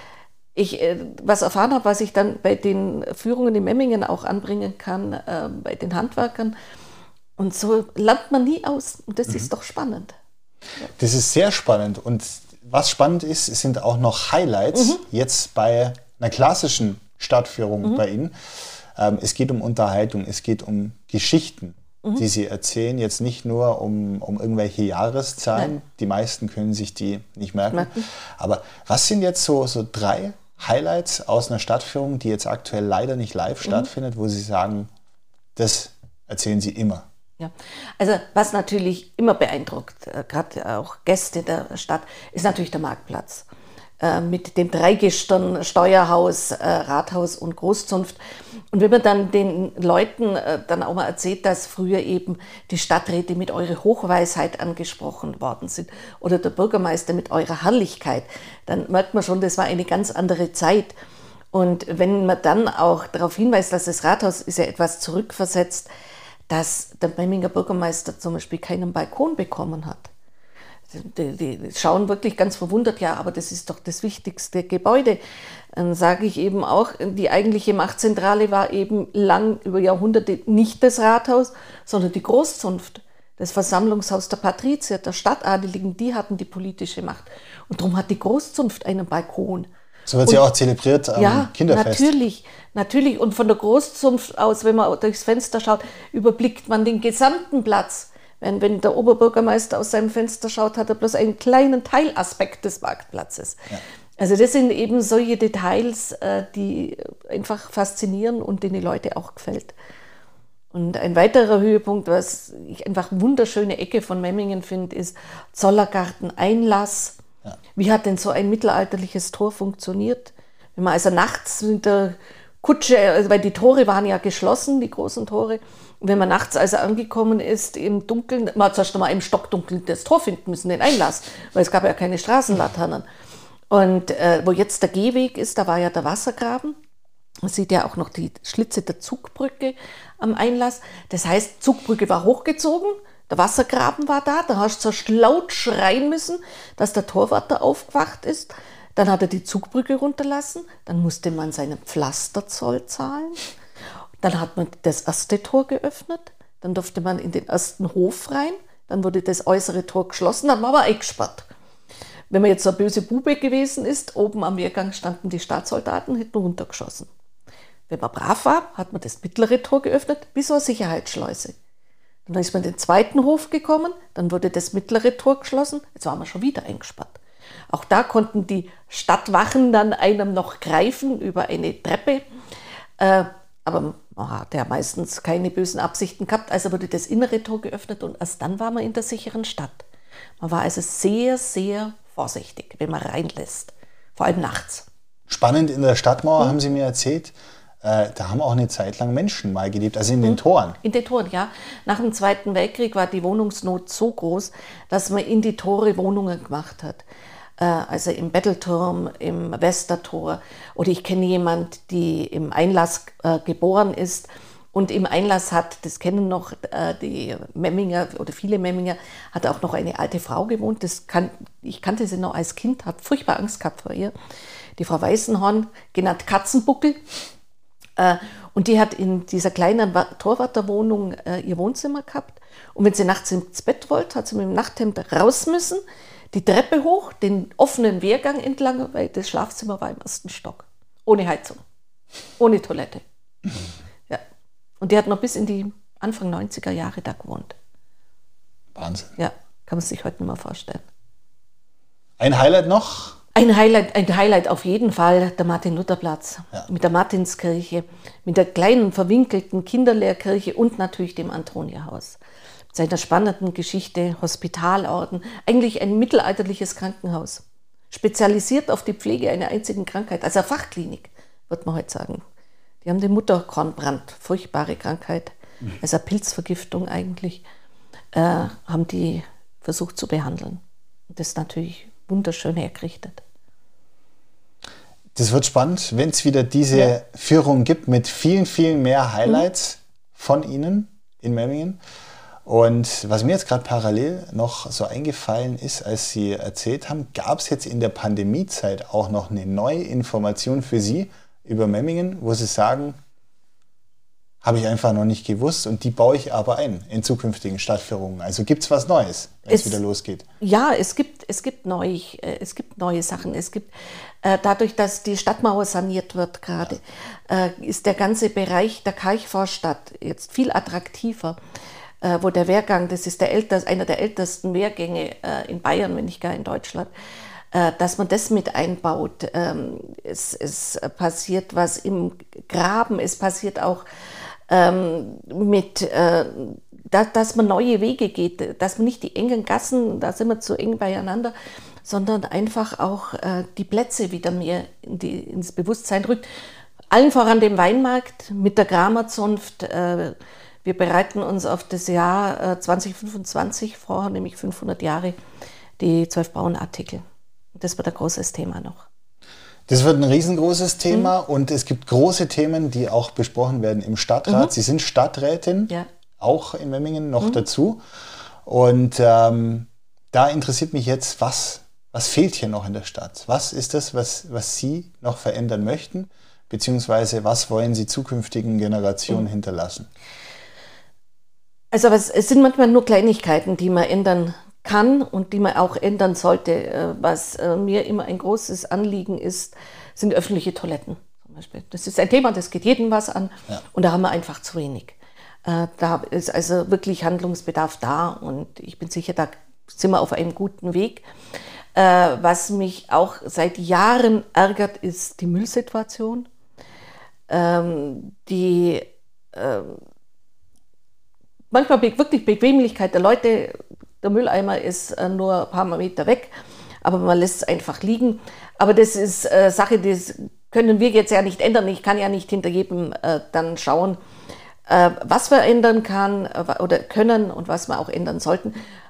S3: ich äh, was erfahren habe, was ich dann bei den Führungen in Memmingen auch anbringen kann, äh, bei den Handwerkern. Und so lernt man nie aus. Und das mhm. ist doch spannend. Ja.
S1: Das ist sehr spannend. Und was spannend ist, sind auch noch Highlights mhm. jetzt bei einer klassischen Stadtführung mhm. bei Ihnen. Ähm, es geht um Unterhaltung, es geht um Geschichten, mhm. die Sie erzählen. Jetzt nicht nur um, um irgendwelche Jahreszahlen. Nein. Die meisten können sich die nicht merken. merken. Aber was sind jetzt so, so drei Highlights aus einer Stadtführung, die jetzt aktuell leider nicht live mhm. stattfindet, wo Sie sagen, das erzählen Sie immer?
S3: Ja, also was natürlich immer beeindruckt, äh, gerade auch Gäste der Stadt, ist natürlich der Marktplatz. Äh, mit dem Dreigestirn, Steuerhaus, äh, Rathaus und Großzunft. Und wenn man dann den Leuten äh, dann auch mal erzählt, dass früher eben die Stadträte mit eurer Hochweisheit angesprochen worden sind oder der Bürgermeister mit eurer Herrlichkeit, dann merkt man schon, das war eine ganz andere Zeit. Und wenn man dann auch darauf hinweist, dass das Rathaus ist ja etwas zurückversetzt, dass der Memminger Bürgermeister zum Beispiel keinen Balkon bekommen hat. Die, die schauen wirklich ganz verwundert, ja, aber das ist doch das wichtigste Gebäude. Dann sage ich eben auch, die eigentliche Machtzentrale war eben lang über Jahrhunderte nicht das Rathaus, sondern die Großzunft, das Versammlungshaus der Patrizier, der Stadtadeligen, die hatten die politische Macht. Und darum hat die Großzunft einen Balkon.
S1: So wird sie auch zelebriert am
S3: ja,
S1: Kinderfest.
S3: Natürlich, natürlich. Und von der Großzunft aus, wenn man durchs Fenster schaut, überblickt man den gesamten Platz. Wenn, wenn der Oberbürgermeister aus seinem Fenster schaut, hat er bloß einen kleinen Teilaspekt des Marktplatzes. Ja. Also das sind eben solche Details, die einfach faszinieren und denen die Leute auch gefällt. Und ein weiterer Höhepunkt, was ich einfach eine wunderschöne Ecke von Memmingen finde, ist Zollergarten Einlass. Ja. Wie hat denn so ein mittelalterliches Tor funktioniert? Wenn man also nachts mit der Kutsche, also weil die Tore waren ja geschlossen, die großen Tore, und wenn man nachts also angekommen ist im Dunkeln, man hat zuerst einmal im Stockdunkeln das Tor finden müssen, den Einlass, weil es gab ja keine Straßenlaternen. Und äh, wo jetzt der Gehweg ist, da war ja der Wassergraben. Man sieht ja auch noch die Schlitze der Zugbrücke am Einlass. Das heißt, Zugbrücke war hochgezogen, der Wassergraben war da, da hast du so laut schreien müssen, dass der Torwärter aufgewacht ist. Dann hat er die Zugbrücke runterlassen, dann musste man seinen Pflasterzoll zahlen. Dann hat man das erste Tor geöffnet, dann durfte man in den ersten Hof rein, dann wurde das äußere Tor geschlossen, dann war man eingesperrt. Wenn man jetzt so ein böse Bube gewesen ist, oben am Wehrgang standen die Staatssoldaten, hätten runtergeschossen. Wenn man brav war, hat man das mittlere Tor geöffnet, wie so eine Sicherheitsschleuse. Dann ist man in den zweiten Hof gekommen, dann wurde das mittlere Tor geschlossen, jetzt war man schon wieder eingesperrt. Auch da konnten die Stadtwachen dann einem noch greifen über eine Treppe. Äh, aber man hat ja meistens keine bösen Absichten gehabt, also wurde das innere Tor geöffnet und erst dann war man in der sicheren Stadt. Man war also sehr, sehr vorsichtig, wenn man reinlässt, vor allem nachts.
S1: Spannend, in der Stadtmauer, mhm. haben Sie mir erzählt, äh, da haben auch eine Zeit lang Menschen mal gelebt, also in den mhm. Toren.
S3: In den Toren, ja. Nach dem Zweiten Weltkrieg war die Wohnungsnot so groß, dass man in die Tore Wohnungen gemacht hat. Äh, also im Bettelturm, im Westertor. Oder ich kenne jemanden, die im Einlass äh, geboren ist und im Einlass hat, das kennen noch äh, die Memminger oder viele Memminger, hat auch noch eine alte Frau gewohnt. Das kann, ich kannte sie noch als Kind, habe furchtbar Angst gehabt vor ihr. Die Frau Weißenhorn, genannt Katzenbuckel. Äh, und die hat in dieser kleinen Torwärterwohnung äh, ihr Wohnzimmer gehabt. Und wenn sie nachts ins Bett wollte, hat sie mit dem Nachthemd raus müssen, die Treppe hoch, den offenen Wehrgang entlang, weil das Schlafzimmer war im ersten Stock. Ohne Heizung, ohne Toilette. Ja. Und die hat noch bis in die Anfang neunziger Jahre da gewohnt.
S1: Wahnsinn.
S3: Ja, kann man sich heute nicht mehr vorstellen.
S1: Ein Highlight noch?
S3: Ein Highlight, ein Highlight auf jeden Fall, der Martin-Luther-Platz. Ja. Mit der Martinskirche, mit der kleinen verwinkelten Kinderlehrkirche und natürlich dem Antoniahaus. seiner spannenden Geschichte, Hospitalorden, eigentlich ein mittelalterliches Krankenhaus. Spezialisiert auf die Pflege einer einzigen Krankheit, also eine Fachklinik, würde man heute sagen. Die haben den Mutterkornbrand, furchtbare Krankheit, also eine Pilzvergiftung eigentlich, äh, haben die versucht zu behandeln. Und das ist natürlich wunderschön hergerichtet.
S1: Das wird spannend, wenn es wieder diese ja. Führung gibt mit vielen, vielen mehr Highlights mhm. von Ihnen in Memmingen. Und was mir jetzt gerade parallel noch so eingefallen ist, als Sie erzählt haben, gab es jetzt in der Pandemiezeit auch noch eine neue Information für Sie über Memmingen, wo Sie sagen, habe ich einfach noch nicht gewusst und die baue ich aber ein in zukünftigen Stadtführungen. Also gibt es was Neues, wenn es wieder losgeht?
S3: Ja, es gibt, es gibt neu, es gibt neue Sachen. Es gibt, äh, dadurch, dass die Stadtmauer saniert wird gerade, äh, ist der ganze Bereich der Kalchvorstadt jetzt viel attraktiver. Äh, wo der Wehrgang, das ist der älteste, einer der ältesten Wehrgänge äh, in Bayern, wenn nicht gar in Deutschland, äh, dass man das mit einbaut. Ähm, es, es passiert was im Graben, es passiert auch ähm, mit, äh, da, dass man neue Wege geht, dass man nicht die engen Gassen, da sind wir zu eng beieinander, sondern einfach auch äh, die Plätze wieder mehr in die, ins Bewusstsein rückt. Allen voran dem Weinmarkt mit der Kramerzunft. Äh, Wir bereiten uns auf das Jahr äh, zwanzig fünfundzwanzig vor, nämlich fünfhundert Jahre, die zwölf Braunartikel. Das wird ein großes Thema noch.
S1: Das wird ein riesengroßes Thema mhm. und es gibt große Themen, die auch besprochen werden im Stadtrat. Mhm. Sie sind Stadträtin, ja. auch in Memmingen noch mhm. dazu. Und ähm, da interessiert mich jetzt, was, was fehlt hier noch in der Stadt? Was ist das, was, was Sie noch verändern möchten? Beziehungsweise was wollen Sie zukünftigen Generationen mhm. hinterlassen?
S3: Also was, es sind manchmal nur Kleinigkeiten, die man ändern kann und die man auch ändern sollte. Was mir immer ein großes Anliegen ist, sind öffentliche Toiletten zum Beispiel. Das ist ein Thema, das geht jedem was an ja. und da haben wir einfach zu wenig. Da ist also wirklich Handlungsbedarf da und ich bin sicher, da sind wir auf einem guten Weg. Was mich auch seit Jahren ärgert, ist die Müllsituation. Die manchmal wirklich Bequemlichkeit der Leute, der Mülleimer ist nur ein paar Meter weg, aber man lässt es einfach liegen. Aber das ist äh, Sache, das können wir jetzt ja nicht ändern. Ich kann ja nicht hinter jedem äh, dann schauen, äh, was wir ändern kann äh, oder können und was wir auch ändern sollten.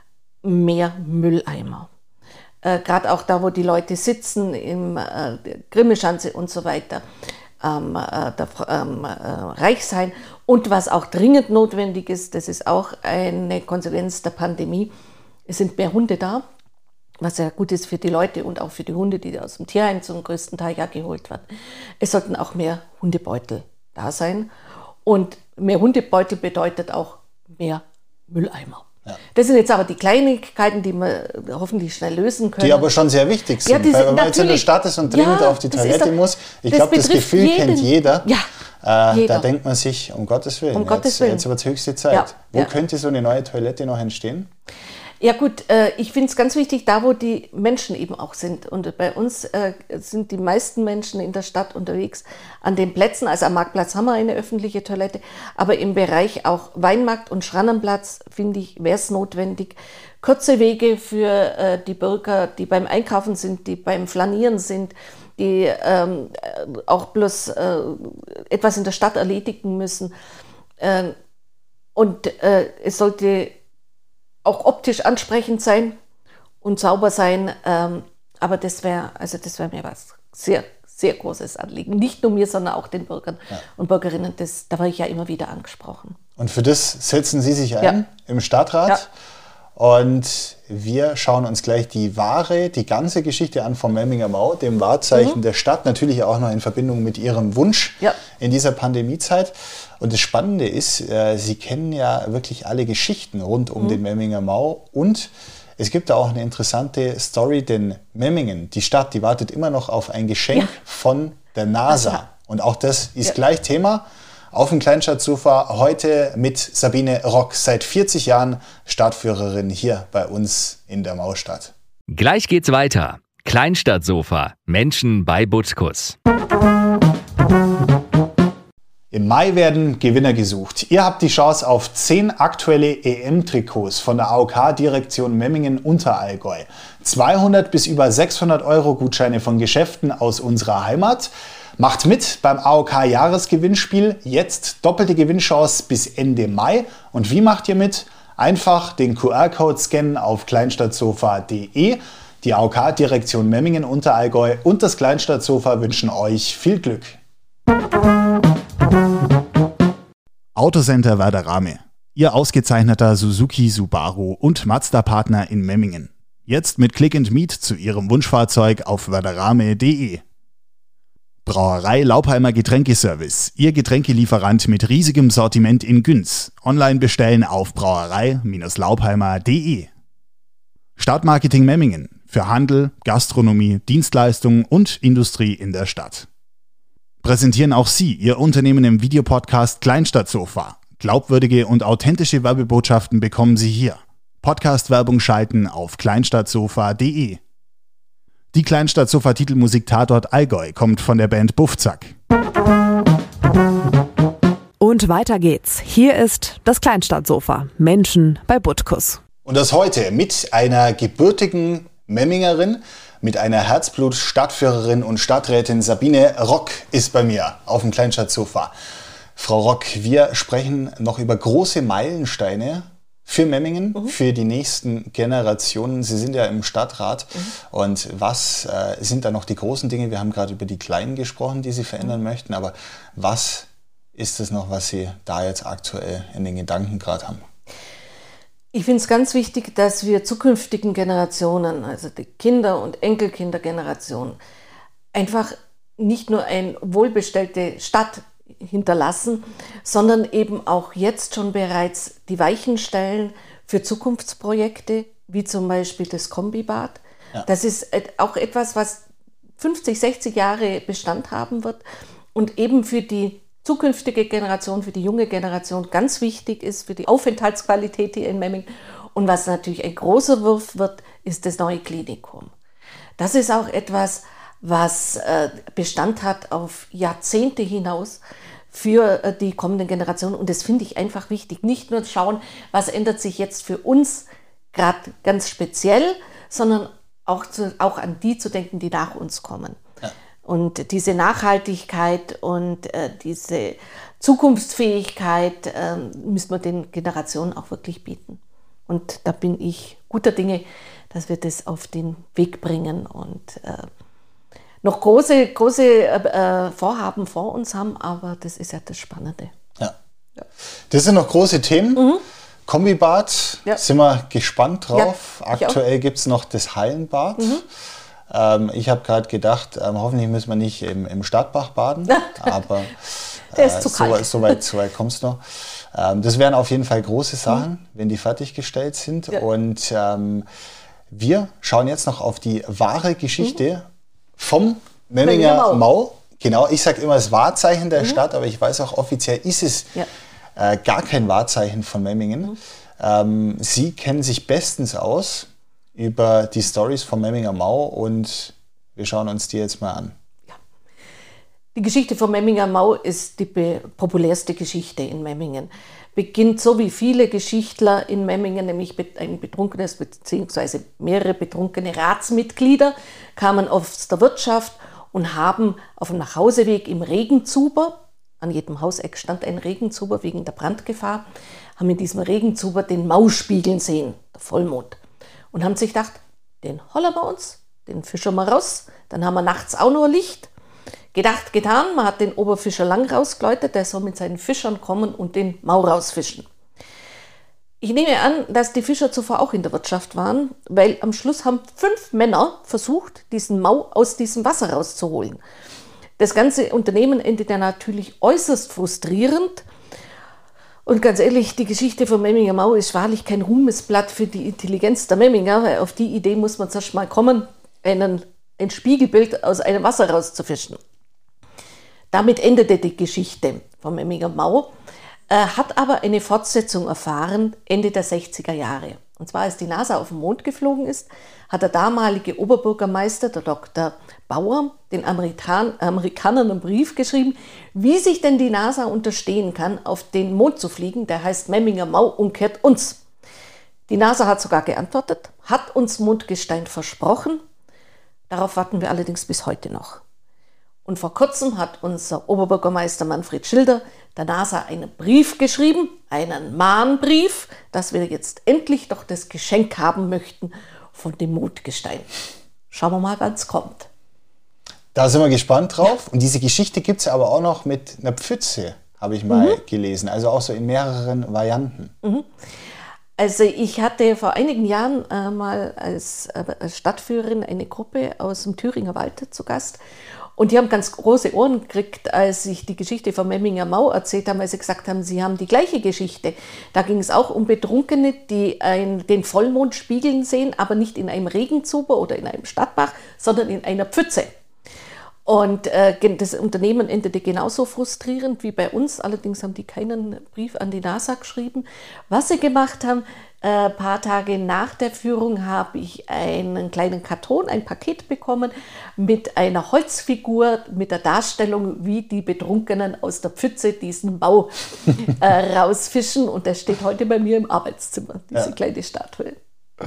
S3: Mehr Mülleimer. Äh, Gerade auch da, wo die Leute sitzen, im äh, Grimmelschanze und so weiter. Ähm, äh, der, ähm, äh, Reichshain. Und was auch dringend notwendig ist, das ist auch eine Konsequenz der Pandemie, es sind mehr Hunde da, was ja gut ist für die Leute und auch für die Hunde, die aus dem Tierheim zum größten Teil ja geholt werden. Es sollten auch mehr Hundebeutel da sein. Und mehr Hundebeutel bedeutet auch mehr Mülleimer. Ja. Das sind jetzt aber die Kleinigkeiten, die wir hoffentlich schnell lösen können.
S1: Die aber schon sehr wichtig sind, ja, weil wenn man jetzt in der Stadt ist und dringend ja, auf die Toilette doch, muss, ich glaube, das Gefühl jeden, kennt jeder. Ja, äh, jeder. Da denkt man sich, um Gottes Willen,
S3: um
S1: jetzt,
S3: Gottes Willen.
S1: jetzt wird es höchste Zeit. Ja, Wo ja. könnte so eine neue Toilette noch entstehen?
S3: Ja gut, äh, ich finde es ganz wichtig, da wo die Menschen eben auch sind. Und bei uns äh, sind die meisten Menschen in der Stadt unterwegs an den Plätzen. Also am Marktplatz haben wir eine öffentliche Toilette. Aber im Bereich auch Weinmarkt und Schrannenplatz, finde ich, wäre es notwendig. Kurze Wege für äh, die Bürger, die beim Einkaufen sind, die beim Flanieren sind, die ähm, auch bloß äh, etwas in der Stadt erledigen müssen. Äh, und äh, es sollte auch optisch ansprechend sein und sauber sein, ähm, aber das wäre also das wäre mir was sehr, sehr großes Anliegen. Nicht nur mir, sondern auch den Bürgern ja. und Bürgerinnen. Das, da war ich ja immer wieder angesprochen.
S1: Und für das setzen Sie sich ein
S3: ja.
S1: im Stadtrat. Ja. Und wir schauen uns gleich die wahre, die ganze Geschichte an vom Memminger Mau, dem Wahrzeichen mhm. der Stadt, natürlich auch noch in Verbindung mit Ihrem Wunsch ja. in dieser Pandemiezeit. Und das Spannende ist, äh, Sie kennen ja wirklich alle Geschichten rund um mhm. den Memminger Mau und es gibt da auch eine interessante Story, denn Memmingen, die Stadt, die wartet immer noch auf ein Geschenk ja. von der NASA. Also. Und auch das ist ja. gleich Thema. Auf dem Kleinstadtsofa heute mit Sabine Rock, seit vierzig Jahren Stadtführerin hier bei uns in der Maustadt.
S4: Gleich geht's weiter. Kleinstadtsofa, Menschen bei Butkus.
S1: Im Mai werden Gewinner gesucht. Ihr habt die Chance auf zehn aktuelle E M-Trikots von der A O K-Direktion Memmingen-Unterallgäu. zweihundert bis über sechshundert Euro Gutscheine von Geschäften aus unserer Heimat. Macht mit beim A O K-Jahresgewinnspiel. Jetzt doppelte Gewinnchance bis Ende Mai. Und wie macht ihr mit? Einfach den Q R-Code scannen auf kleinstadtsofa punkt de. Die A O K-Direktion Memmingen-Unterallgäu und das Kleinstadtsofa wünschen euch viel Glück. Autocenter Werderame, Ihr ausgezeichneter Suzuki, Subaru und Mazda-Partner in Memmingen. Jetzt mit Click and Meet zu Ihrem Wunschfahrzeug auf werderame punkt de. Brauerei Laubheimer Getränkeservice, Ihr Getränkelieferant mit riesigem Sortiment in Günz. Online bestellen auf brauerei Bindestrich laubheimer punkt de. Stadtmarketing Memmingen, für Handel, Gastronomie, Dienstleistungen und Industrie in der Stadt. Präsentieren auch Sie Ihr Unternehmen im Videopodcast Kleinstadtsofa. Glaubwürdige und authentische Werbebotschaften bekommen Sie hier. Podcast-Werbung schalten auf kleinstadtsofa punkt de. Die Kleinstadtsofa-Titelmusik Tatort Allgäu kommt von der Band Buffzack.
S2: Und weiter geht's. Hier ist das Kleinstadtsofa. Menschen bei Butkus.
S1: Und das heute mit einer gebürtigen Memmingerin, mit einer Herzblut-Stadtführerin und Stadträtin. Sabine Rock ist bei mir auf dem Kleinstadtsofa. Frau Rock, wir sprechen noch über große Meilensteine für Memmingen, mhm. für die nächsten Generationen. Sie sind ja im Stadtrat. Mhm. Und was äh, sind da noch die großen Dinge? Wir haben gerade über die kleinen gesprochen, die Sie verändern mhm. möchten. Aber was ist es noch, was Sie da jetzt aktuell in den Gedanken gerade haben?
S3: Ich finde es ganz wichtig, dass wir zukünftigen Generationen, also die Kinder- und Enkelkindergenerationen, einfach nicht nur eine wohlbestellte Stadt hinterlassen, sondern eben auch jetzt schon bereits die Weichen stellen für Zukunftsprojekte, wie zum Beispiel das Kombibad. Ja. Das ist auch etwas, was fünfzig, sechzig Jahre Bestand haben wird und eben für die zukünftige Generation, für die junge Generation ganz wichtig ist, für die Aufenthaltsqualität hier in Memmingen. Und was natürlich ein großer Wurf wird, ist das neue Klinikum. Das ist auch etwas, was äh, Bestand hat auf Jahrzehnte hinaus für äh, die kommenden Generationen. Und das finde ich einfach wichtig. Nicht nur schauen, was ändert sich jetzt für uns gerade ganz speziell, sondern auch, zu, auch an die zu denken, die nach uns kommen. Ja. Und diese Nachhaltigkeit und äh, diese Zukunftsfähigkeit äh, müssen wir den Generationen auch wirklich bieten. Und da bin ich guter Dinge, dass wir das auf den Weg bringen und äh, noch große, große äh, Vorhaben vor uns haben, aber das ist ja das Spannende.
S1: Ja. Ja. Das sind noch große Themen. Mhm. Kombibad, ja. Sind wir gespannt drauf. Ja, aktuell gibt es noch das Hallenbad. Mhm. Ähm, ich habe gerade gedacht, ähm, hoffentlich müssen wir nicht im, im Stadtbach baden, aber
S3: Der ist zu
S1: so,
S3: kalt.
S1: so weit, so weit kommst du noch. Ähm, das wären auf jeden Fall große Sachen, mhm. wenn die fertiggestellt sind. Ja. Und ähm, wir schauen jetzt noch auf die wahre Geschichte mhm. vom Memminger Mau. Mau. Genau, ich sage immer das Wahrzeichen der mhm. Stadt, aber ich weiß auch, offiziell ist es ja. äh, gar kein Wahrzeichen von Memmingen. Mhm. Ähm, Sie kennen sich bestens aus über die Storys vom Memminger Mau und wir schauen uns die jetzt mal an.
S3: Ja. Die Geschichte vom Memminger Mau ist die populärste Geschichte in Memmingen. Beginnt so wie viele Geschichtler in Memmingen, nämlich ein betrunkenes bzw. mehrere betrunkene Ratsmitglieder kamen aus der Wirtschaft und haben auf dem Nachhauseweg im Regenzuber, an jedem Hauseck stand ein Regenzuber wegen der Brandgefahr, haben in diesem Regenzuber den Mau spiegeln sehen, der Vollmond. Und haben sich gedacht, den holen wir uns, den fischen wir raus, dann haben wir nachts auch noch Licht. Gedacht, getan, man hat den Oberfischer Lang rausgeläutet, der soll mit seinen Fischern kommen und den Mau rausfischen. Ich nehme an, dass die Fischer zuvor auch in der Wirtschaft waren, weil am Schluss haben fünf Männer versucht, diesen Mau aus diesem Wasser rauszuholen. Das ganze Unternehmen endet ja natürlich äußerst frustrierend. Und ganz ehrlich, die Geschichte von Memminger Mau ist wahrlich kein Ruhmesblatt für die Intelligenz der Memminger, weil auf die Idee muss man zuerst mal kommen, einen, ein Spiegelbild aus einem Wasser rauszufischen. Damit endete die Geschichte von Memminger Mau, äh, hat aber eine Fortsetzung erfahren Ende der sechziger Jahre. Und zwar, als die NASA auf den Mond geflogen ist, hat der damalige Oberbürgermeister, der Doktor Bauer, den Amerikan- Amerikanern einen Brief geschrieben, wie sich denn die NASA unterstehen kann, auf den Mond zu fliegen. Der heißt Memminger Mau, umkehrt uns. Die NASA hat sogar geantwortet, hat uns Mondgestein versprochen. Darauf warten wir allerdings bis heute noch. Und vor kurzem hat unser Oberbürgermeister Manfred Schilder der NASA einen Brief geschrieben, einen Mahnbrief, dass wir jetzt endlich doch das Geschenk haben möchten von dem Mondgestein. Schauen wir mal, wann es kommt.
S1: Da sind wir gespannt drauf. Und diese Geschichte gibt es aber auch noch mit einer Pfütze, habe ich mal mhm. gelesen. Also auch so in mehreren Varianten.
S3: Mhm. Also ich hatte vor einigen Jahren äh, mal als, äh, als Stadtführerin eine Gruppe aus dem Thüringer Wald zu Gast. Und die haben ganz große Ohren gekriegt, als ich die Geschichte von Memminger Mau erzählt habe, weil sie gesagt haben, sie haben die gleiche Geschichte. Da ging es auch um Betrunkene, die ein, den Vollmond spiegeln sehen, aber nicht in einem Regenzuber oder in einem Stadtbach, sondern in einer Pfütze. Und äh, das Unternehmen endete genauso frustrierend wie bei uns. Allerdings haben die keinen Brief an die NASA geschrieben. Was sie gemacht haben, ein äh, paar Tage nach der Führung habe ich einen kleinen Karton, ein Paket bekommen mit einer Holzfigur, mit der Darstellung, wie die Betrunkenen aus der Pfütze diesen Bau äh, rausfischen. Und der steht heute bei mir im Arbeitszimmer, diese ja. kleine Statue.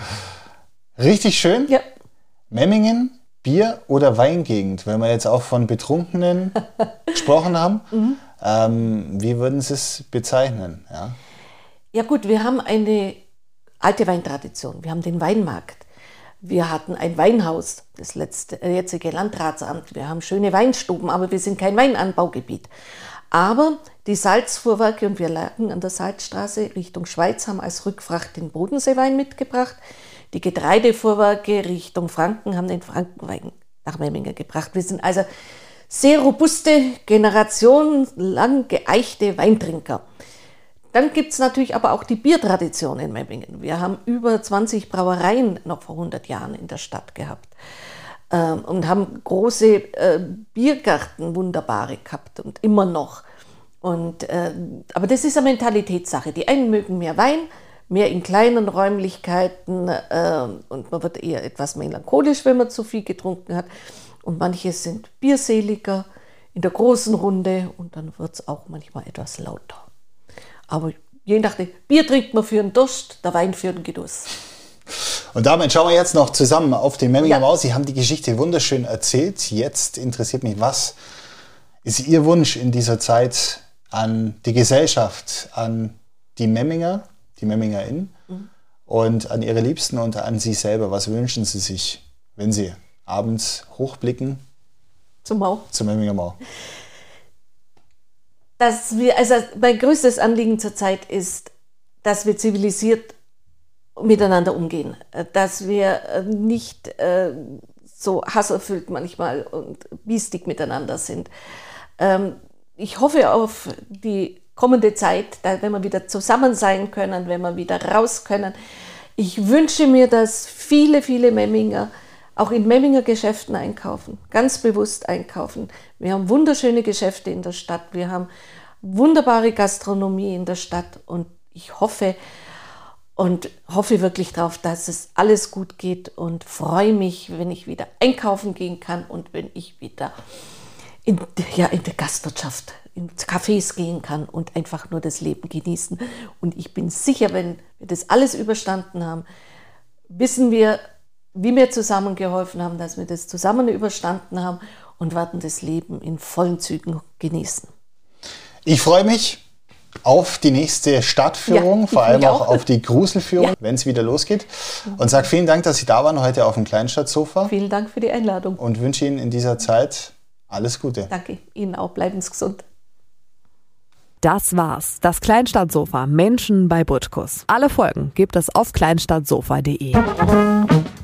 S1: Richtig schön.
S3: Ja.
S1: Memmingen. Bier- oder Weingegend, wenn wir jetzt auch von Betrunkenen gesprochen haben, mhm. ähm, wie würden Sie es bezeichnen? Ja?
S3: ja gut, wir haben eine alte Weintradition, wir haben den Weinmarkt, wir hatten ein Weinhaus, das letzte, äh, jetzige Landratsamt, wir haben schöne Weinstuben, aber wir sind kein Weinanbaugebiet. Aber die Salzfuhrwerke, und wir lagen an der Salzstraße Richtung Schweiz, haben als Rückfracht den Bodenseewein mitgebracht. Die Getreidefuhrwerke Richtung Franken haben den Frankenwein nach Memmingen gebracht. Wir sind also sehr robuste, generationenlang geeichte Weintrinker. Dann gibt es natürlich aber auch die Biertradition in Memmingen. Wir haben über zwanzig Brauereien noch vor hundert Jahren in der Stadt gehabt ähm, und haben große äh, Biergärten, wunderbare gehabt und immer noch. Und, äh, aber das ist eine Mentalitätssache. Die einen mögen mehr Wein, mehr in kleinen Räumlichkeiten äh, und man wird eher etwas melancholisch, wenn man zu viel getrunken hat. Und manche sind bierseliger in der großen Runde und dann wird es auch manchmal etwas lauter. Aber je nachdem, Bier trinkt man für den Durst, der Wein für den Genuss.
S1: Und damit schauen wir jetzt noch zusammen auf den Memminger
S3: Ja.
S1: Mau. Sie haben die Geschichte wunderschön erzählt. Jetzt interessiert mich, was ist Ihr Wunsch in dieser Zeit an die Gesellschaft, an die Memminger, die MemmingerInnen mhm. und an Ihre Liebsten und an Sie selber. Was wünschen Sie sich, wenn Sie abends hochblicken?
S3: Zum Mau.
S1: Zum Memminger Mau.
S3: Dass wir, also mein größtes Anliegen zurzeit ist, dass wir zivilisiert miteinander umgehen. Dass wir nicht äh, so hasserfüllt manchmal und biestig miteinander sind. Ähm, ich hoffe auf die kommende Zeit, da, wenn wir wieder zusammen sein können, wenn wir wieder raus können. Ich wünsche mir, dass viele, viele Memminger auch in Memminger Geschäften einkaufen, ganz bewusst einkaufen. Wir haben wunderschöne Geschäfte in der Stadt, wir haben wunderbare Gastronomie in der Stadt und ich hoffe und hoffe wirklich darauf, dass es alles gut geht und freue mich, wenn ich wieder einkaufen gehen kann und wenn ich wieder in, ja, in der Gastwirtschaft, in Cafés gehen kann und einfach nur das Leben genießen. Und ich bin sicher, wenn wir das alles überstanden haben, wissen wir, wie wir zusammengeholfen haben, dass wir das zusammen überstanden haben und werden das Leben in vollen Zügen genießen.
S1: Ich freue mich auf die nächste Stadtführung, ja, vor allem auch, auch auf die Gruselführung, ja. wenn es wieder losgeht. Und sage vielen Dank, dass Sie da waren heute auf dem Kleinstadtsofa.
S3: Vielen Dank für die Einladung.
S1: Und wünsche Ihnen in dieser Zeit alles Gute.
S3: Danke, Ihnen auch. Bleiben Sie gesund.
S2: Das war's. Das Kleinstadtsofa. Menschen bei Butkus. Alle Folgen gibt es auf kleinstadtsofa punkt de.